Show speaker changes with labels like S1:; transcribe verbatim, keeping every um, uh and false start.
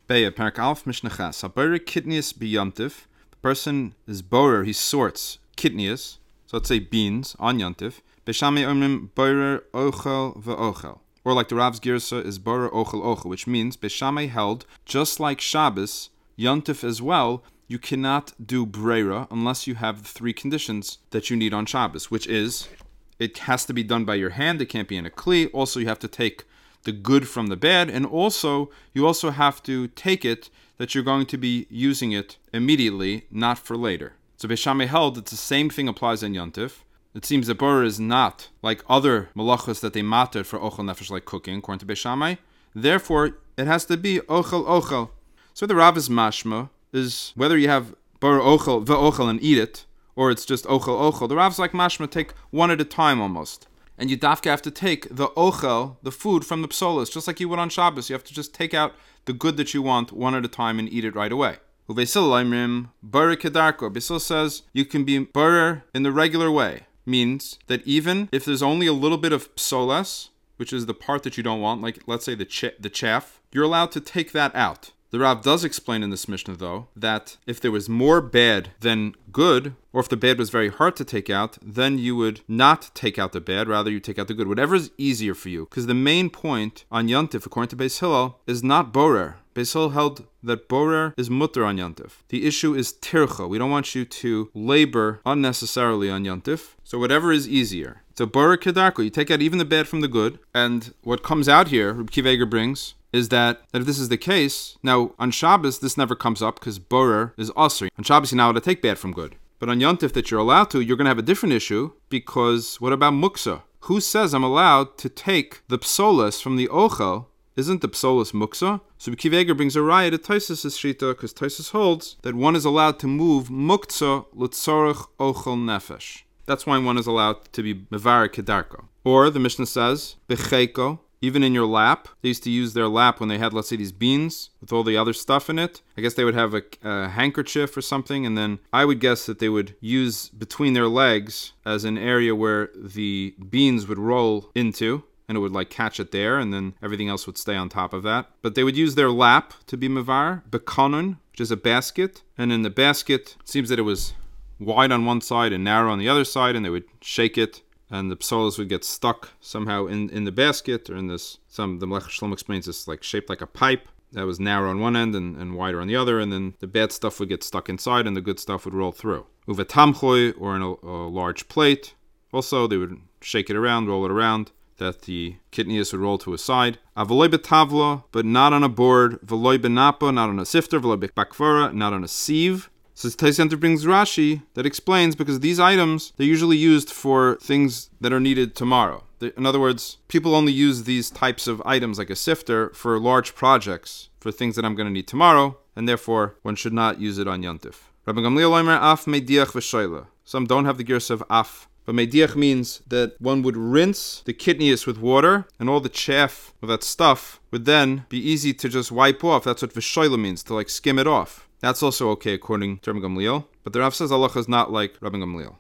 S1: Beya, Parak Alf, Mishnah Ches. Haborer kidneys b'yantiv. The person is borer, he sorts kidneys, so let's say beans, on yantiv. Beshamei omrim borer ochel ve'ochel. Or like the Rav's Girsa is borer ochel ochel, which means Beshamei held, just like Shabbos, yantiv as well, you cannot do breira unless you have the three conditions that you need on Shabbos, which is, it has to be done by your hand, it can't be in a kli. Also, you have to take the good from the bad, and also you also have to take it that you're going to be using it immediately, not for later. So Beishamai held that the same thing applies in Yontif. It seems that borer is not like other malachos that they matter for ochel nefesh, like cooking, according to Beishamai. Therefore, it has to be ochel ochel. So the Rav is mashma is whether you have borer ochel ve'ochel and eat it, or it's just ochel ochel. The Rav's like mashma, take one at a time almost. And you dafka have to take the ochel, the food from the psolas, just like you would on Shabbos. You have to just take out the good that you want one at a time and eat it right away. Uveisil laimrim borer kedarko. Beisil says you can be borer in the regular way. Means that even if there's only a little bit of psolas, which is the part that you don't want, like let's say the ch- the chaff, you're allowed to take that out. The Rav does explain in this Mishnah, though, that if there was more bad than good, or if the bad was very hard to take out, then you would not take out the bad, rather you take out the good. Whatever is easier for you. Because the main point on Yontif, according to Beis Hillel, is not borer. Beis Hillel held that borer is mutter on Yontif. The issue is tircha. We don't want you to labor unnecessarily on Yontif. So whatever is easier. So borer kedarko, you take out even the bad from the good, and what comes out here, Reb Kiva Eger brings, is that, that if this is the case, now on Shabbos this never comes up because borer is asri. On Shabbos you're not allowed to take bad from good. But on Yontif that you're allowed to, you're going to have a different issue, because what about muksa? Who says I'm allowed to take the psolas from the ochel? Isn't the psolas muksa? So Kiva Eger brings a raya to Tosfos' shita, because Tosfos holds that one is allowed to move muksa l'tzorech ochel nefesh. That's why one is allowed to be mevar kedarko. Or the Mishnah says, b'cheiko, even in your lap. They used to use their lap when they had, let's say, these beans with all the other stuff in it. I guess they would have a, a handkerchief or something, and then I would guess that they would use between their legs as an area where the beans would roll into, and it would like catch it there, and then everything else would stay on top of that. But they would use their lap to be mevar, bekanun, which is a basket, and in the basket, it seems that it was wide on one side and narrow on the other side, and they would shake it, and the psolas would get stuck somehow in, in the basket, or in this, some, the Melech Shlomo explains this, like shaped like a pipe that was narrow on one end and, and wider on the other, and then the bad stuff would get stuck inside and the good stuff would roll through. Uvetamchoy, or in a, a large plate. Also, they would shake it around, roll it around, that the kidneys would roll to a side. Avoloi betavla, but not on a board. Voloi benapa, not on a sifter. Voloi bekbakvara, not on a sieve. So Tosfos brings Rashi that explains, because these items, they're usually used for things that are needed tomorrow. They, in other words, people only use these types of items like a sifter for large projects, for things that I'm going to need tomorrow, and therefore one should not use it on Yontif. Rabbi Gamliel Omer af mediach v'shoila. Some don't have the girsa of af, but mediach means that one would rinse the kidneys with water, and all the chaff of that stuff would then be easy to just wipe off. That's what v'shoila means, to like skim it off. That's also okay according to Rabbi Gamliel, but the Rav says halacha is not like Rabbi Gamliel.